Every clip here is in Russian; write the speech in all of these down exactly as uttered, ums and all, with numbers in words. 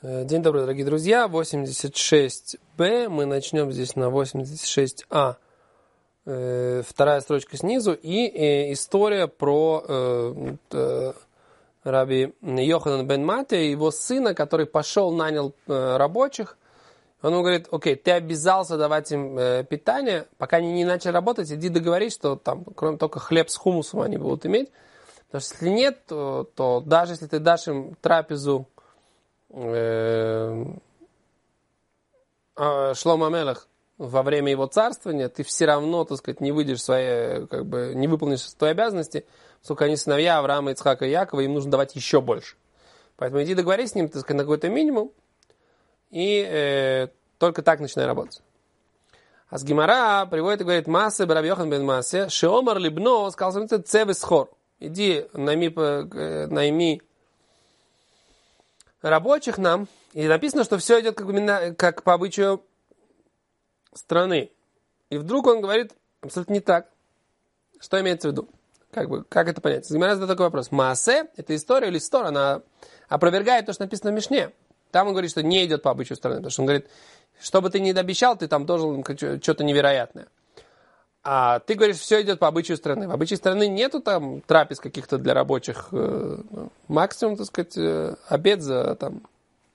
День добрый, дорогие друзья. восемьдесят шесть бэ. Мы начнем здесь на восемьдесят шесть а. Вторая строчка снизу. И история про раби Йоханан бен Матия, его сына, который пошел, нанял рабочих. Он ему говорит: окей, ты обязался давать им питание, пока они не начали работать, иди договорись, что там, кроме только хлеб с хумусом они будут иметь. Потому что если нет, то, то даже если ты дашь им трапезу Шломо Амелех во время его царствования, ты все равно, так сказать, не выйдешь свои, как бы, не выполнишь свои обязанности, поскольку они сыновья Авраама, Ицхака и Якова, им нужно давать еще больше. Поэтому иди договорись с ним, так сказать, на какой-то минимум, и э, только так начинай работать. А с Гемара приводит и говорит: Масе браби Йохан бен Масе, шеомар либно, сказал сам цевы схор. Иди, найми, найми рабочих нам, и написано, что все идет как, бы, как по обычаю страны. И вдруг он говорит абсолютно не так. Что имеется в виду? Как, бы, как это понять? Гемара задает такой вопрос. Маасе, это история или стора, она опровергает то, что написано в Мишне. Там он говорит, что не идет по обычаю страны, потому что он говорит, что бы ты ни обещал, ты там должен что-то невероятное. А ты говоришь, все идет по обычаю страны. В обычае страны нету там трапез каких-то для рабочих. Э, максимум, так сказать, э, обед за там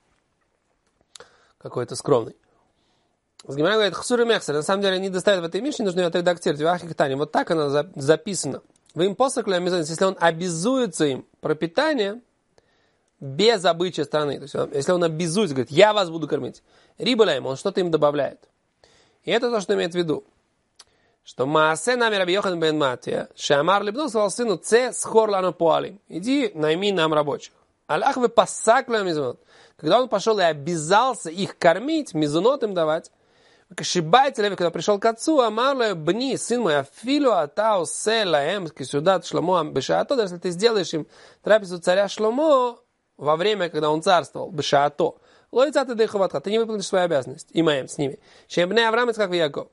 какой-то скромный. Сгимара говорит: Хсур и Мехсер. На самом деле они достают в этой Мишне, нужно ее отредактировать. В Ахихтане. Вот так она за, записана. Вы им посокли амизонис, если он обязуется им про питание без обычая страны. То есть, он, если он обязуется, говорит, я вас буду кормить. Рибалаем, он что-то им добавляет. И это то, что имеет в виду. Что Маасе нами раби Йохан бен Матия, Шамар либну сказал сыну, це схор лану поалим. Иди, найми нам рабочих. Аллах вы пасаклю мизунот. Когда он пошел и обязался их кормить, мизунот им давать, кашибайте леви, когда пришел к отцу, амарле бни, сын мой, афилу атау селаем, кисюдат шломо бешаато, даже если ты сделаешь им трапезу царя Шломо во время, когда он царствовал, бешаато, лоица ты дыховатха, ты не выполнишь свои обязанности, и моим с ними. Шебне Авраам, Ицхак и Яков.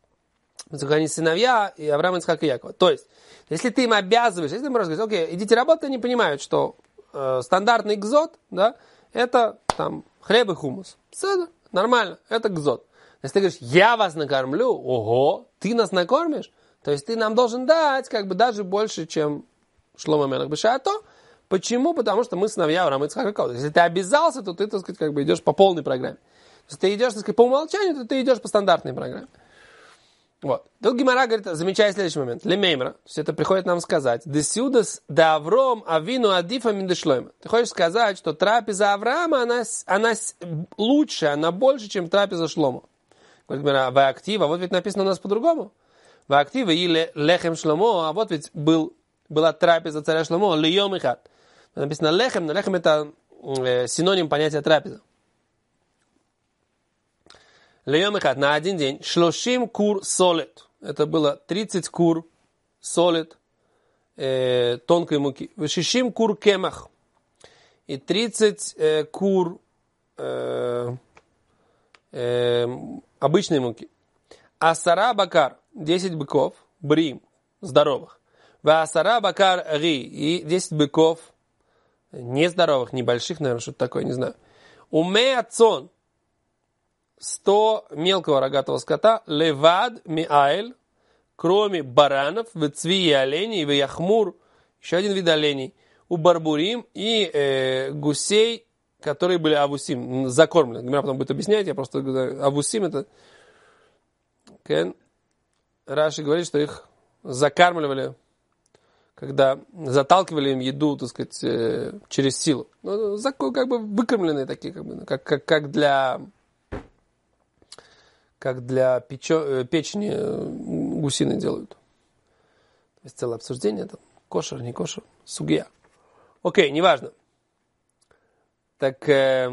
Они сыновья и Авраам, Ицхак и Якова. То есть, если ты им обязываешь, если ты им говоришь, окей, идите работать, они понимают, что э, стандартный гзот, да, это там хлеб и хумус. Все нормально, это гзот. Если ты говоришь, я вас накормлю, ого, ты нас накормишь, то есть ты нам должен дать как бы даже больше, чем Шломо Амелех бешаато. Почему? Потому что мы сыновья Авраама, Ицхака и Якова. Если ты обязался, то ты, так сказать, как бы идешь по полной программе. Если ты идешь, так сказать, по умолчанию, то ты идешь по стандартной программе. Вот. Тут Гемара говорит, замечай следующий момент. Лемеймра. То есть это приходит нам сказать. Десюдас да Авром авину адифа миндешлойма. Ты хочешь сказать, что трапеза Авраама, она, она лучше, она больше, чем трапеза Шломо. Говорит Гемара, ваактива. Вот ведь написано у нас по-другому. Ваактива и лехем Шломо. А вот ведь был, была трапеза царя Шломо. Льем и хат. Написано лехем. Но лехем это э, синоним понятия трапеза. Льем и хат. На один день. Шлошим кур солет. Это было тридцать кур солет э, тонкой муки. Вешишим кур кемах. И тридцать э, кур э, э, обычной муки. Асара бакар. десять быков. Брим. Здоровых. Васара бакар ри. И десять быков нездоровых, небольших, наверное, что-то такое, не знаю. Умея цон. сто мелкого рогатого скота, левад миаэль, кроме баранов, вецви и оленей, и яхмур, еще один вид оленей, у барбурим и э, гусей, которые были авусим, закормлены. Гемара потом будет объяснять, я просто говорю, авусим это... Okay. Раши говорит, что их закармливали, когда заталкивали им еду, так сказать, э, через силу. Ну, как бы выкормленные такие, как, бы, как, как, как для... как для печо, печени гусины делают. То есть целое обсуждение, там, кошер, не кошер, сугия. Окей, неважно. Так, э,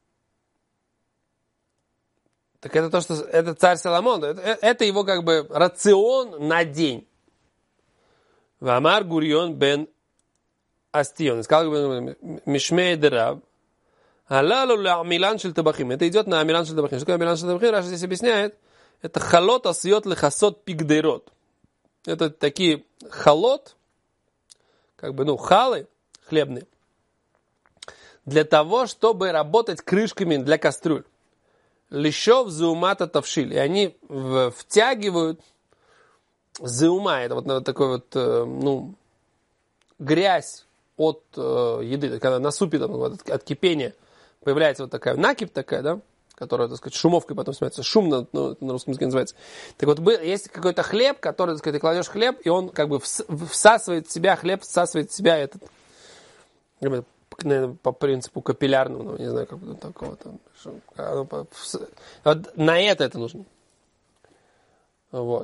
так это то, что это царь Соломон, это, это его как бы рацион на день. Вамар Гурион бен Астион. Сказал Мишмей Дераб. Амилан шель табахим. Это идет на амилан шель табахим. Что такое амилан шель табахим? Раша здесь объясняет. Это халот асьот лехасот пигдейрот. Это такие халот, как бы, ну, халы хлебные, для того, чтобы работать крышками для кастрюль. Лишов зеумата тавшиль. И они втягивают зеума, это вот, вот такой вот, ну, грязь от э, еды. Когда на супе там, вот, от кипения появляется вот такая накипь такая, да, которая, так сказать, шумовкой потом снимается. Шумно, ну, на русском языке называется. Так вот, есть какой-то хлеб, который, так сказать, ты кладешь хлеб, и он как бы всасывает в себя, хлеб всасывает в себя этот, наверное, по принципу капиллярному, ну, не знаю, как бы такого там. Вот на это это нужно. Вот.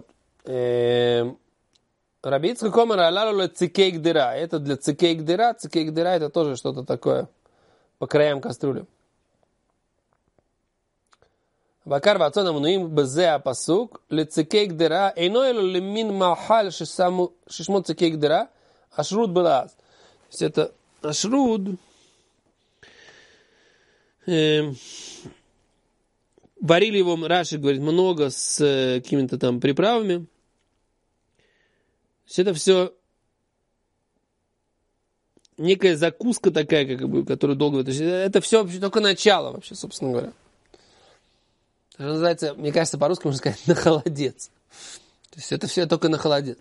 Раби Ицхак омар алалу цикейк дыра. Это для цикейк дыра. Цикейк дыра это тоже что-то такое по краям кастрюли. Бакар вацона мнуим бзе апасук лецикейк дыра эйноэлу лемин махаль шишмо цикейк дыра ашруд балаз. То есть это ашруд. Э, варили его, Раши говорит, много с э, какими-то там приправами. То есть это все некая закуска такая, как бы, которую долго... То есть это все вообще только начало, вообще, собственно говоря. Это называется, мне кажется, по-русски можно сказать, на холодец. То есть это все только на холодец.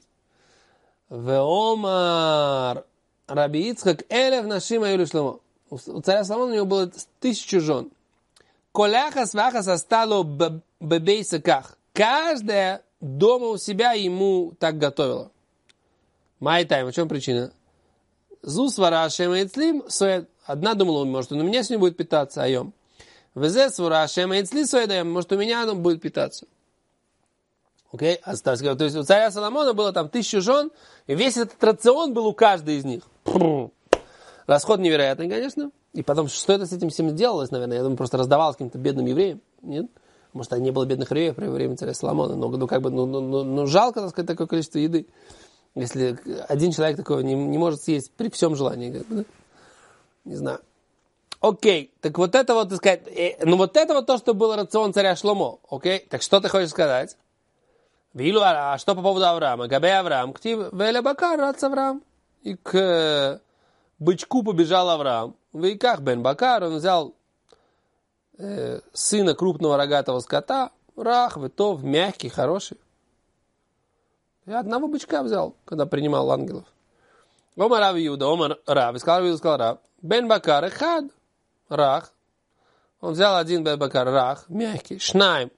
Веомар Раби Ицхак элев нашима юлю шломо. У царя Соломона у него было тысячу жен. Коляха сваха состало бебейсаках. Каждая дома у себя ему так готовила. Майтайм, в чем причина? Зус варашем эцлим, одна думала, может, он у меня сегодня будет питаться, айом. Везес варашем эцли соедаем, может, у меня он будет питаться. Окей? Okay? То есть у царя Соломона было там тысячу жен, и весь этот рацион был у каждой из них. Расход невероятный, конечно. И потом, что это с этим всем делалось, наверное? Я думаю, просто раздавалось каким-то бедным евреям. Нет? Может, не было бедных евреев при время царя Соломона. Но, ну, как бы, ну, ну, ну, ну, жалко, так сказать, такое количество еды. Если один человек такого не, не может съесть при всем желании. Как бы, да? Не знаю. Окей. Так вот это вот, так сказать, э, ну вот это вот то, что было рацион царя Шломо. Окей. Так что ты хочешь сказать? Вилу, а что по поводу Авраама? Габе Авраам. Ктив, веле бакар, рац Авраам. И к бычку побежал Авраам. В Иках бен Бакар, он взял э, сына крупного рогатого скота, рах, ветов, мягкий, хороший. И одного бычка взял, когда принимал ангелов. Омар Рав Иуда, Омар Рав, и сказал Иуда, сказал Рав, бен Бакар, хад, рах. Он взял один бен Бакар, рах, мягкий, шнайм.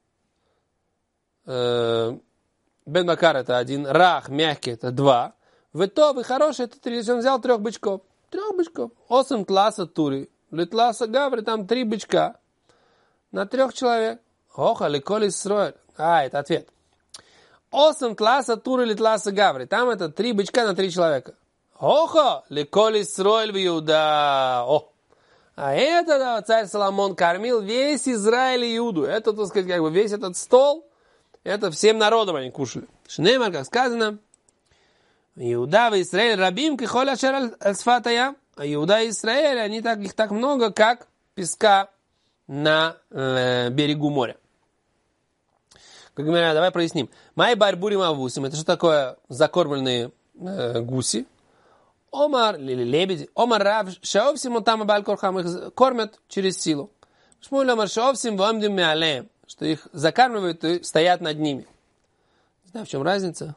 Э, бен Бакар это один, рах, мягкий это два. Ветов и хороший это три. Он взял трех бычков. Трех бычков. Осем тласа тури. Литласа гаври, там три бычка. На трех человек. Оха, ликоли строит. А, это ответ. Осем тласа тури, литласа гаври. Там это три бычка на три человека. Оха, ликоли строил в Иуда. О. А это, да, царь Соломон кормил весь Израиль и Иуду. Это, так сказать, как бы весь этот стол. Это всем народом они кушали. Шнеймар, как сказано. Иуда и Израиль рабим кихоля шер аль-сфатая. А Иуда и Израиль, они так, их так много, как песка на э, берегу моря. Как говорят, давай проясним. Май барбурим авусим. Это что такое закормленные э, гуси? Омар, или лебеди. Омар рав шаовсим отам абаль корхам. Их кормят через силу. Шмуль омар шаовсим вамдим меалеем. Что их закармливают и стоят над ними. Не знаю, в чем разница.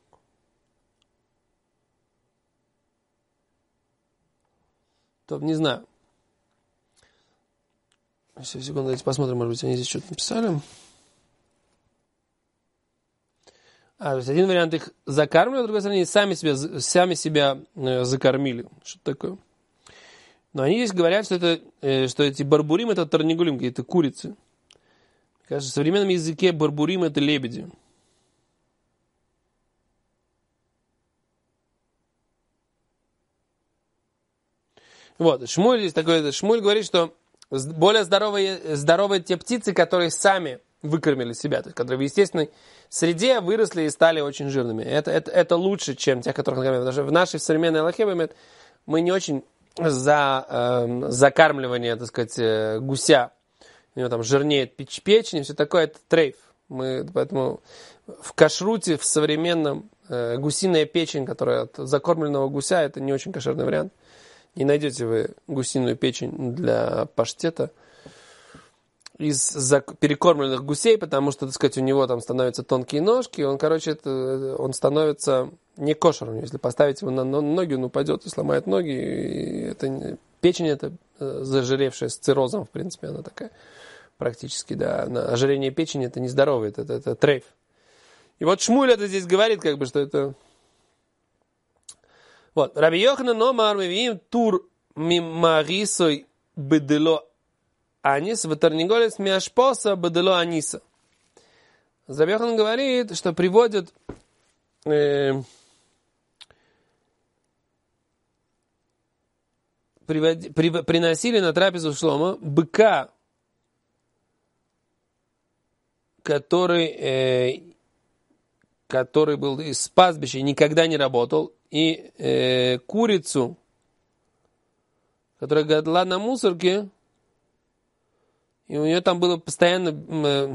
То не знаю. Сейчас, секунду, давайте посмотрим, может быть, они здесь что-то написали. А, то есть один вариант их закармливали, а другой стороны, сами себя, сами себя э, закормили. Что-то такое. Но они здесь говорят, что, это, э, что эти барбурим это тарнигулим, какие-то курицы. Кажется, в современном языке барбурим это лебеди. Вот, Шмуль здесь такой, Шмуль говорит, что более здоровые, здоровые те птицы, которые сами выкормили себя, то есть, которые в естественной среде выросли и стали очень жирными. Это, это, это лучше, чем тех, которых накормили. Потому что в нашей современной алахе мы не очень за э, закармливание, так сказать, гуся. У него там жирнеет печ, печень, все такое, это трейф. Мы, поэтому в кашруте, в современном, э, гусиная печень, которая от закормленного гуся, это не очень кошерный вариант. не найдете вы гусиную печень для паштета из перекормленных гусей, потому что, так сказать, у него там становятся тонкие ножки, он, короче, это, он становится не кошерным. Если поставить его на ноги, он упадет и сломает ноги. И это, печень это зажиревшая с циррозом, в принципе, она такая практически, да. Ожирение печени это нездоровый, это, это, это трейф. И вот Шмуль это здесь говорит, как бы, что это... Вот. Раби Йоханан номар мивиим тур мимарисой бедело анис, ватерниголес миашпоса бедело аниса. Раби Йоханан говорит, что приводят э, приводи, при, приносили на трапезу Шломо быка, который, э, который был из пастбища и никогда не работал, и э, курицу, которая гадла на мусорке, и у нее там было постоянно... Э,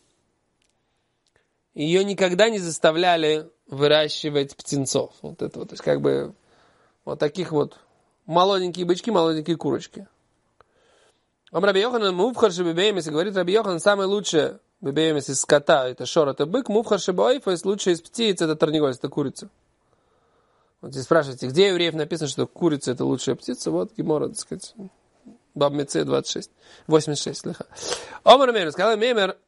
ее никогда не заставляли выращивать птенцов. Вот это вот, то есть как бы вот таких вот молоденькие бычки, молоденькие курочки. Ом Раби Йоханан мувхар шебебеемес, говорит Раби Йоханан, самое лучшее бебеемес из скота, это шор, это бык, мувхар шебеойфес, лучшее из птиц, это тарнигольс, это курица. Вот здесь спрашиваете, где у евреев написано, что курица это лучшая птица? Вот Гемора, так сказать, Баб Меце двадцать шесть, восемьдесят шесть, слыха. Омар Меймер, сказал Меймер,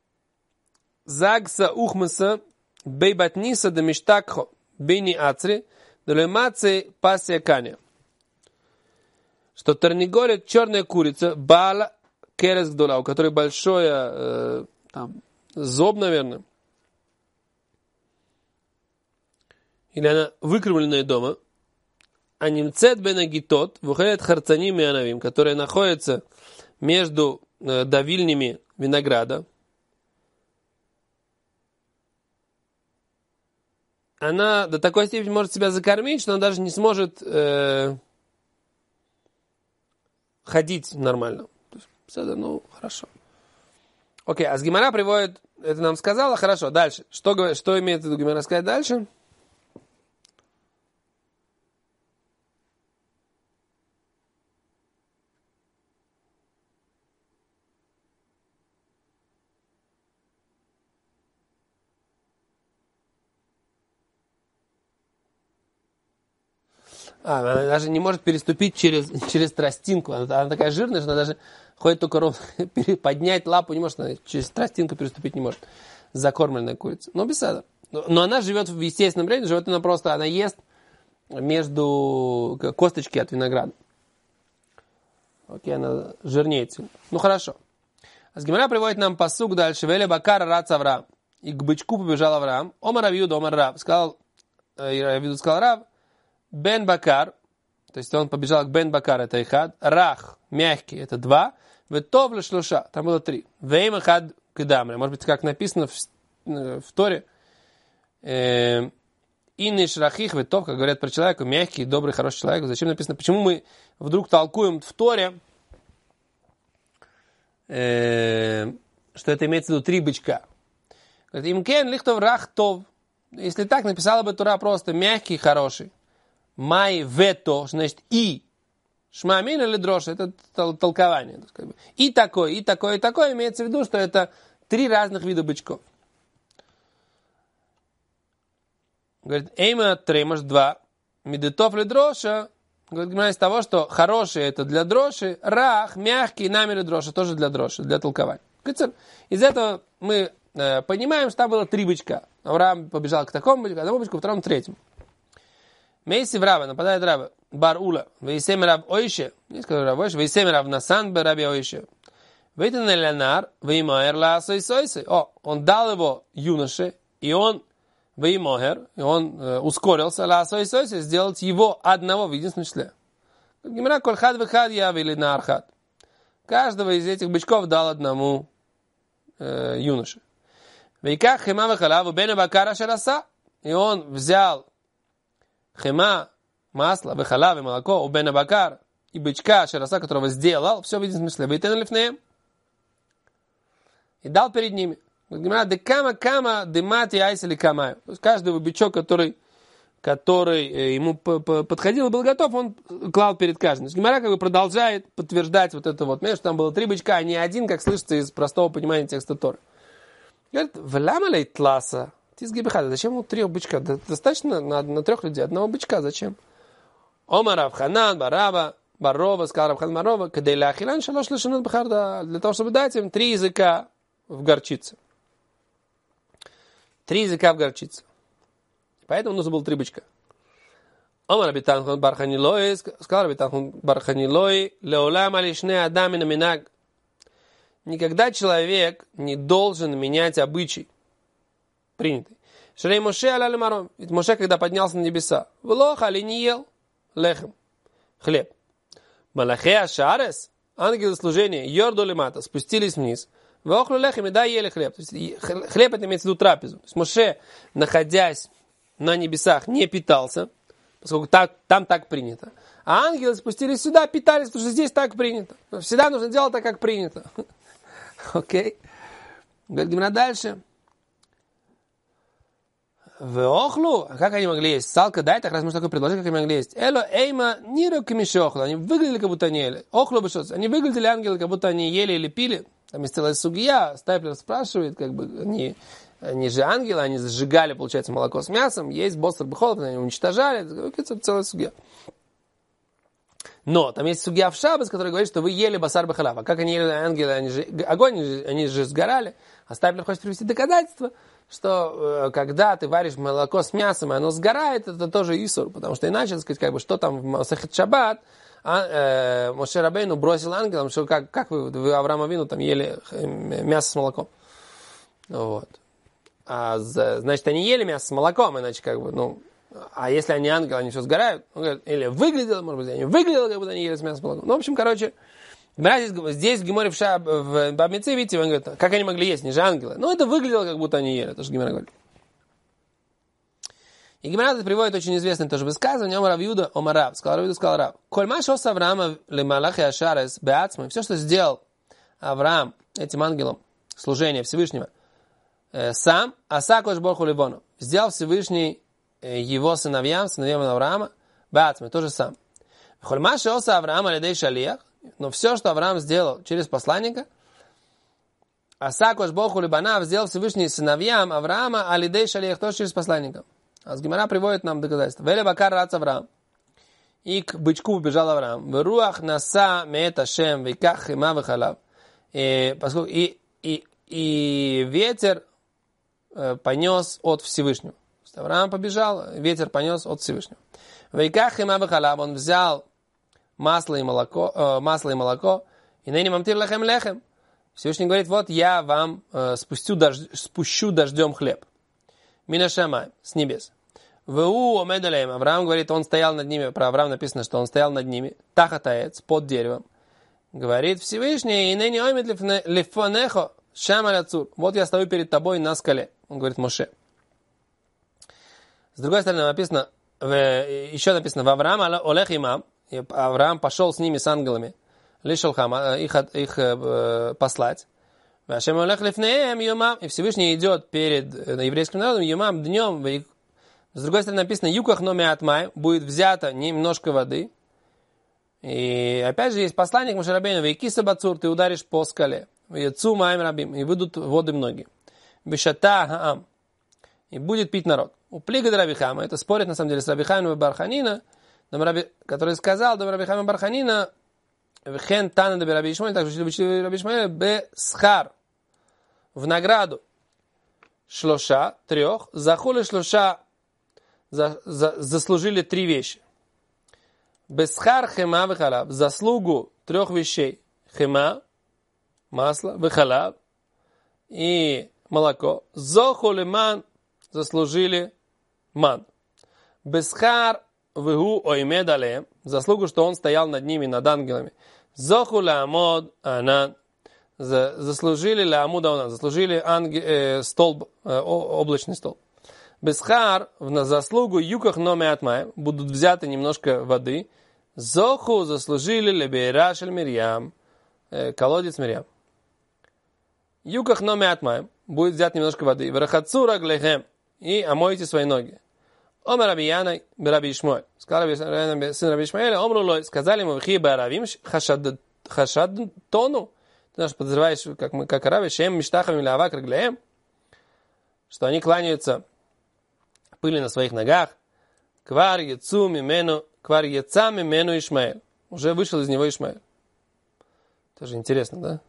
Загса ухмаса бейбатниса да миштакхо бейни ацри долемаце пасия каня. Что тарниголет черная курица бала керес гдола, у которой большой э, там, зоб, наверное. Или она выкормленная дома. А немцет бенагитот выходит харцаним и анавим, которая находится между э, давильнями винограда. Она до такой степени может себя закормить, что она даже не сможет э, ходить нормально. То есть, ну, хорошо. Окей, а с Гемара приводит, это нам сказала, хорошо, дальше. Что, что имеет в виду Гемара сказать дальше? А, она даже не может переступить через, через тростинку. Она, она такая жирная, что она даже ходит только ровно, поднять лапу не может, она через тростинку переступить не может. Закормленная курица. Но без сада. Но, но она живет в естественном времени, живет она просто, она ест между косточки от винограда. Окей, она жирнеет сильно. Ну хорошо. А с Гемара приводит нам пасук дальше. Веле бакара рац Авраам. И к бычку побежал Авраам. Омар Равьюда, Омар Рав. Сказал, Равьюда сказал Рав, Бен Бакар, то есть он побежал к Бен Бакар, это ихад, Рах, мягкий, это два, Ветов лешлуша, там было три, Вейм ихад кедамре, может быть, как написано в, в Торе, э, Иниш рахих ветов, как говорят про человека, мягкий, добрый, хороший человек, зачем написано, почему мы вдруг толкуем в Торе, э, что это имеется в виду три бычка. Говорит, имкен лихтов рах тов, если так, написала бы Тора просто мягкий, хороший. Май вето, значит, и шмамин или дрожь, это толкование. И такое, и такое, и такое, имеется в виду, что это три разных вида бычков. Говорит, эйма три, может, два. Медитов ли дроша, говорит, из того, что хороший это для дрожи, рах, мягкий, намер дрожи, тоже для дрожи, для толкования. Из этого мы э, понимаем, что там было три бычка. Авраам побежал к такому бычку, к одному бычку, к второму, к третьему. Мейси в Раба, нападает Раба, бар Ула, вейсем раб ойше, не скажу раб ойше, вейсем раб насан бе раби ойше. Вейтен элянар, веймоэр ла сой сойсы. О, он дал его юноше, и он, веймоэр, и он э, ускорился, ла сой сойсы, сделать его одного в единственном числе. Гимра коль хад вехад явили на архат. Каждого из этих бычков дал одному э, юноше. Вейках хема вехалаву бена бакара шараса, и он взял хема, масло, вехалав и молоко, у бена бакар и бычка, шараса, которого сделал, все в единственном смысле. Вейтен лифнеем. И дал перед ними. Де кама кама демати айсели камаю. То есть каждый бычок, который который ему подходил и был готов, он клал перед каждым. Гемара как бы продолжает подтверждать вот это вот. Понимаешь, что там было три бычка, а не один, как слышится из простого понимания текста Торы. Говорит, вламалей тласа, тис гибихада, зачем ему трех бычка? Достаточно на, на трех людей одного бычка, зачем? Омар Равханан, Бараба, Барова, сказал Равхан Барова, кадейля ахилан шалош лешанут бихарда, для того, чтобы дать им три языка в горчице. Три языка в горчице. Поэтому нужно было три бычка. Омар Абитанхон Барханилой, сказал Абитанхон Барханилой, леолам алишне адамина минаг. Никогда человек не должен менять обычай принятый. Шрей Моше аля маром. Ведь Моше, когда поднялся на небеса, влох али не ел лехем, хлеб. Малахе ашарес, ангелы служения, йорду лимата, спустились вниз. Вохлю лехем и да ели хлеб. То есть, хлеб это имеется в виду трапезу. То есть Моше, находясь на небесах, не питался, поскольку так, там так принято. А ангелы спустились сюда, питались, потому что здесь так принято. Всегда нужно делать так, как принято. Окей. Говорит Гемара дальше. В охлу, а как они могли есть? Салка, дай, так раз мы такое предложили, как они могли есть. Эло, эйма, ниро камишохлу. Они выглядели, как будто они ели. Охлу бы что? Они выглядели, ангелы, как будто они ели или пили. Там есть целая сугия. Стайплер спрашивает, как бы, они... Они же ангелы, они сжигали, получается, молоко с мясом, есть бостер бхолот, они уничтожали, это целая сугья. Но там есть сугья в шаббат, который говорит, что вы ели басар бахалав. А как они ели ангелы, они же, огонь, они же, они же сгорали. А Стайплер хочет привести доказательство, что э, когда ты варишь молоко с мясом, и оно сгорает, это тоже исур, потому что иначе, так сказать, как бы, что там в Масехет Шаббат, а, э, Моше Рабейну бросил ангелам, что как, как вы, вы Авраам Авину там ели мясо с молоком. Вот. А, значит, они ели мясо с молоком, иначе как бы, ну, а если они ангелы, они все сгорают, он говорит, или выглядело, может быть, они выглядело, как будто они ели с мясом с молоком. Ну, в общем, короче, здесь, здесь в Геморе в Шаб, в Бабмице, видите, он говорит, как они могли есть, не же ангелы. Ну, это выглядело, как будто они ели, то, что Гемора говорит. И Гемора приводит очень известное тоже высказывание, Омар Авиуда, Омар Рав, сказал Авиуда, сказал Рав, коль машос Авраама лемалахи ашарес беацмы, все, что сделал Авраам этим ангелом, служение Всевышнего, сам, аса кош борху ливону, сделал Всевышний его сыновьям, сыновьям Авраама, баатме, тоже сам. Хольмаши оса Авраама лидей шалиях, но все, что Авраам сделал через посланника, аса кош борху либанав, сделал Всевышний сыновьям Авраама, а лидей шалиях тоже через посланника. А с Гемара приводит нам доказательство. Веле бакар рац Авраам. И к бычку убежал Авраам. Веруах наса меет Ашем, веках хима вехалав. И и и ветер понес от Всевышнего. Авраам побежал, ветер понес от Всевышнего. Вейках хима вехалав, он взял масло и молоко, э, масло и молоко, и ныне мамтир лехем лехем. Всевышний говорит, вот я вам э, спустю дождь, спущу дождем хлеб. Мина шамай, с небес. Ву омедалеем, Авраам говорит, он стоял над ними, про Авраам написано, что он стоял над ними, тахатаец, под деревом. Говорит Всевышний, и ныне омед лифонехо, шамаль ацур. Вот я стою перед тобой на скале. Он говорит Моше. С другой стороны написано, в, еще написано, в Авраам олех имам, Авраам пошел с ними, с ангелами, лишалхама, их, их э, послать. И Всевышний идет перед еврейским народом, юмам, днем. С другой стороны написано, юках номи атмай, будет взято немножко воды. И опять же есть посланник Моше Рабейну, вейкиса бацур, ты ударишь по скале. Вейцу маим рабим, и выйдут воды многие. Бешата хаам, и будет пить народ. У плига Рабихама, это спорит на самом деле с Рабихамом и Барханина, который сказал, до Рабихама и Барханина, вхен тана до Раби Ишмаэль, также учили Раби Ишмаэль, бесхар, в награду шлоша, трех, захули шлоша, за, за, заслужили три вещи. Бесхар хема вехалаб, заслугу трех вещей. Хема, масло, вехалаб и молоко. Зохули ман, заслужили ман. Бесхар вегу оймед алеем, заслугу, что он стоял над ними, над ангелами. Зохули амод анан, заслужили ля амуда анан, заслужили ангел, э, столб, э, облачный столб. Бесхар, на заслугу юках номи атмай, будут взяты немножко воды. Зоху заслужили лебейра шель Мирьям, э, колодец Мирьям. Юках номи атмай, будет взят немножко воды. Врахацу раглехем, и омойте свои ноги. Омар Раби Янай, Раби Ишмаэль. Сказал Раби, сын Раби Ишмаэля, Омру лой, сказали ему, Хи Баравим, Хашад, Хашад Тону. Ты наш подозреваешь, как мы, как Раби, Шем, Миштахам или Авак Раглеем, что они кланяются пыли на своих ногах. Квар Яцу Мимену, Квар Яца Мимену Ишмаэль. Уже вышел из него Ишмаэль. Тоже интересно, да?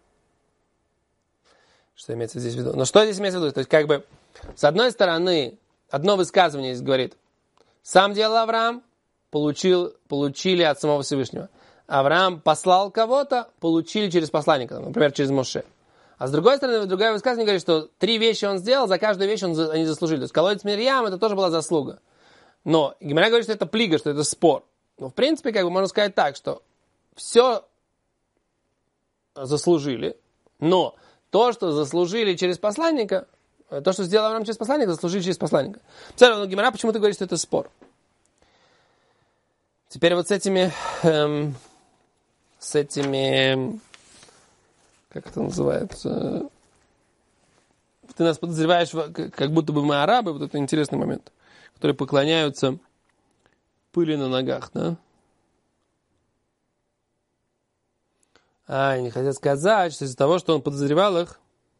Что имеется здесь в виду? Но что здесь имеется в виду? То есть, как бы, с одной стороны, одно высказывание здесь говорит, сам делал Авраам, получил, получили от самого Всевышнего. Авраам послал кого-то, получили через посланника, например, через Моше. А с другой стороны, другое высказывание говорит, что три вещи он сделал, за каждую вещь он, они заслужили. То есть, колодец Мирьям, это тоже была заслуга. Но Гемара говорит, что это плига, что это спор. Но, в принципе, как бы можно сказать так, что все заслужили, но то, что заслужили через посланника, то, что сделал Авраам через посланника, заслужили через посланника. Но Гемара почему-то говорит, что это спор. Теперь вот с этими, эм, с этими, как это называется, ты нас подозреваешь, как будто бы мы арабы, вот это интересный момент, которые поклоняются пыли на ногах, да? А, они хотят сказать, что из-за того, что он подозревал их,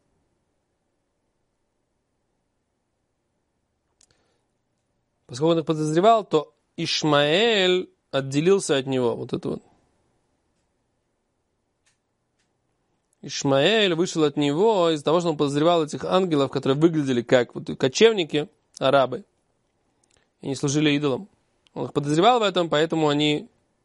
поскольку он их подозревал, то Ишмаэль отделился от него. Вот это вот. Ишмаэль вышел от него из-за того, что он подозревал этих ангелов, которые выглядели как вот кочевники, арабы, и не служили идолам. Он их подозревал в этом, поэтому они...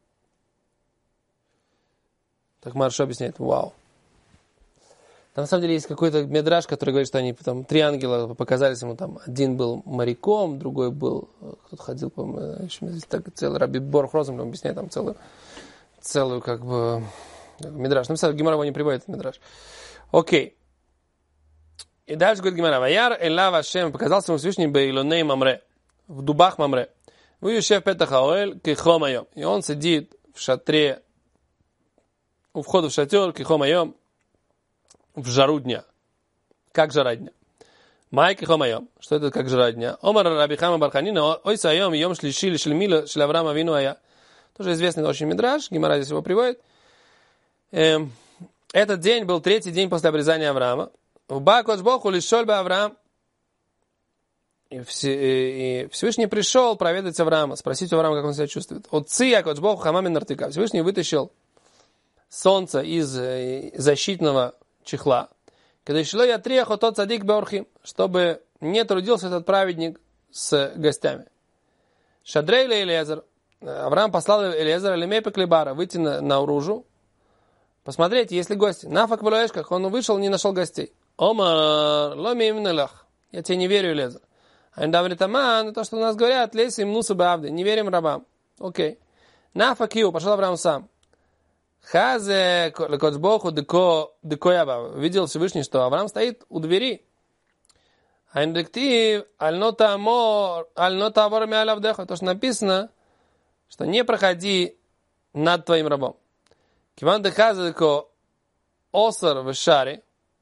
Так Маршо объясняет, вау. Там, на самом деле, есть какой-то медраж, который говорит, что они там три ангела показались ему, там один был моряком, другой был, кто-то ходил, по-моему, еще здесь так целый Раби Борх Розен объясняет там целую, целую как бы медраж. Ну, Гемара его не приводит, медраж. Окей. И дальше говорит Гемара, Ваяр Элав Ашем, показался ему Всевышний Бейлоней Мамре, в дубах Мамре. Вы Юшев Петах Аоэль Кихом Айом. И он сидит в шатре, у входа в шатер Кихом Айом, в жару дня. Как жара дня. Майки хомайом. Что это как жара дня? Омар Рабихама Барханина, ой сайом, йом шлишили шлемила шляврама вину ая. Тоже известный очень мидраш, Гемара здесь его приводит. Эм, этот день был третий день после обрезания Авраама. В Бакоч Боху лишоль бы Авраам. И Всевышний пришел проведать Авраама, спросить у Авраама, как он себя чувствует. Отцы Якоч Боху хамамин нартыка. Всевышний вытащил солнце из защитного чехла. Когда шло я трехо тот садик беорхим, чтобы не трудился этот праведник с гостями. Шадрей или Элиезер. Авраам послал Элиезера Лемепе Клебара выйти на, наружу, посмотреть, есть ли гости. Нафак в Лоэшках, он вышел, не нашел гостей. Омар ломим нелах. Я тебе не верю, Элиезер. Андавритаман, то, что у нас говорят, леси им нусу бавды, не верим рабам. Окей. Нафак ю, пошел Авраам сам. Хазе лекоцбоху деко декояба. Видел Всевышний, что Авраам стоит у двери. А индектив аль-нота амор аль-нота авор миалавдеха. То, что написано, что не проходи над твоим рабом. Киван де хазе деко осар в шаре.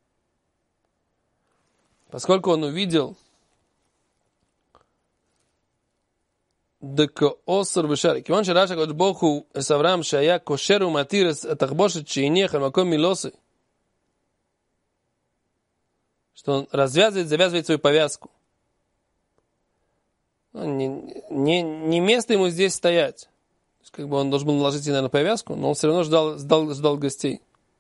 Поскольку он увидел דקו אוסר בשער. כיוון שראה שהקדוש ברוך הוא את אברהם שהיה כושר ומתיר את התחבושת שהניח על מקום מילוסי, что он развязывает, завязывает свою повязку. Не, не, не место ему здесь стоять. Как бы он должен был наложить, наверное, повязку, но он все равно ждал, ждал, ждал гостей.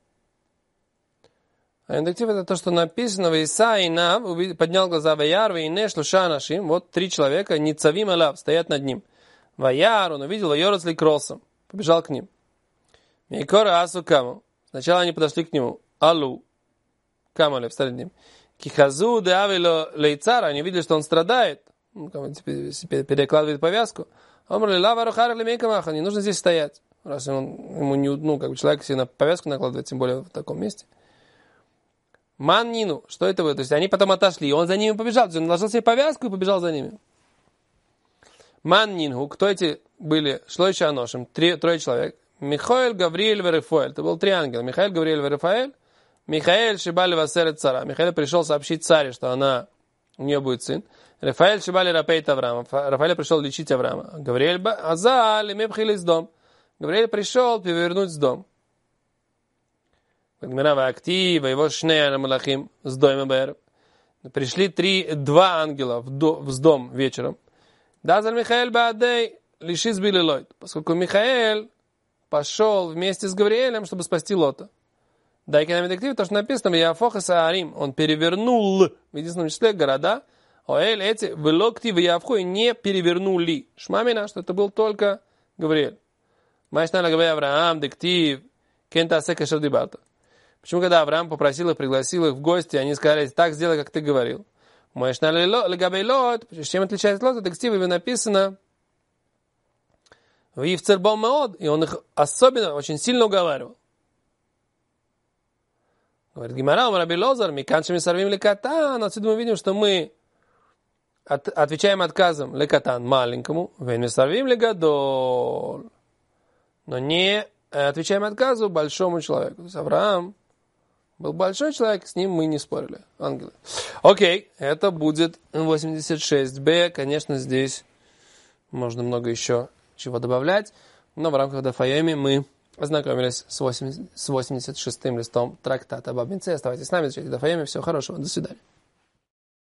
А индуктив это то, что написано в Исаии нам, поднял глаза Ваяр, Вейне, Шлуша нашим, вот три человека, Ницавим Алав, стоят над ним. Ваяр, он увидел, Вайорец Ликросом, побежал к ним. Мейкора Асу Каму, сначала они подошли к нему, Алу, Камалев, встали над ним. Кихазу де Авило Лейцара, они видели, что он страдает, ну, перекладывает повязку. Омрли Лава Рухар Лемейкамаха, не нужно здесь стоять, раз он, ему не, ну, как бы человек себе на повязку накладывает, тем более в таком месте. Маннину, что это вы? То есть они потом отошли, и он за ними побежал. То есть он наложил себе повязку и побежал за ними. Маннину, кто эти были? Шло еще аношим, три, трое человек. Михаил, Гавриэль, Верифаэль. Это был три ангела. Михаил, Гавриэль, Верифаэль. Михаил, Шибали, Васерет, Цара. Михаил пришел сообщить царе, что она, у нее будет сын. Рафаэль Шибали Рапейт Авраама. Рафаэль пришел лечить Авраама. Гавриэль Азали Мепхили из дом. Гавриэль пришел перевернуть с дом. Гмирава актива, его шнея малахим с дома бэр. Пришли три, два ангела в, до, в дом вечером. Дазаль Михаэль Баадей лиши сбили Лойд. Поскольку Михаэль пошел вместе с Гавриэлем, чтобы спасти Лота. Дайки нам детектив, то, что написано, Яфоха Саарим, он перевернул в единственном числе города, Оэль эти в Локти в Явху не перевернули. Шмамина, что это был только Гавриэль. Майшнала Гавей Авраам, детектив, Кента Асека Шавдибарта. Почему, когда Авраам попросил их, пригласил их в гости, они сказали, так сделай, как ты говорил. Майшнала Гавей Лот, чем отличается Лот, в детективе написано, в Ивцербом Меод, и он их особенно, очень сильно уговаривал. Говорит Гимара, Раби Лозар, Миканшами сорвим лекатан. Отсюда мы видим, что мы от, отвечаем отказом лекатан маленькому, вейн сорвим легадол. Но не отвечаем отказу большому человеку. То есть Авраам был большой человек, с ним мы не спорили. Ангелы. Окей, это будет восемьдесят шесть бэ. Конечно, здесь можно много еще чего добавлять. Но в рамках Дафайоми мы ознакомились с восемьдесят шестым листом трактата об Абинце. Оставайтесь с нами, изучайте Дафайоми. Всего хорошего. До свидания.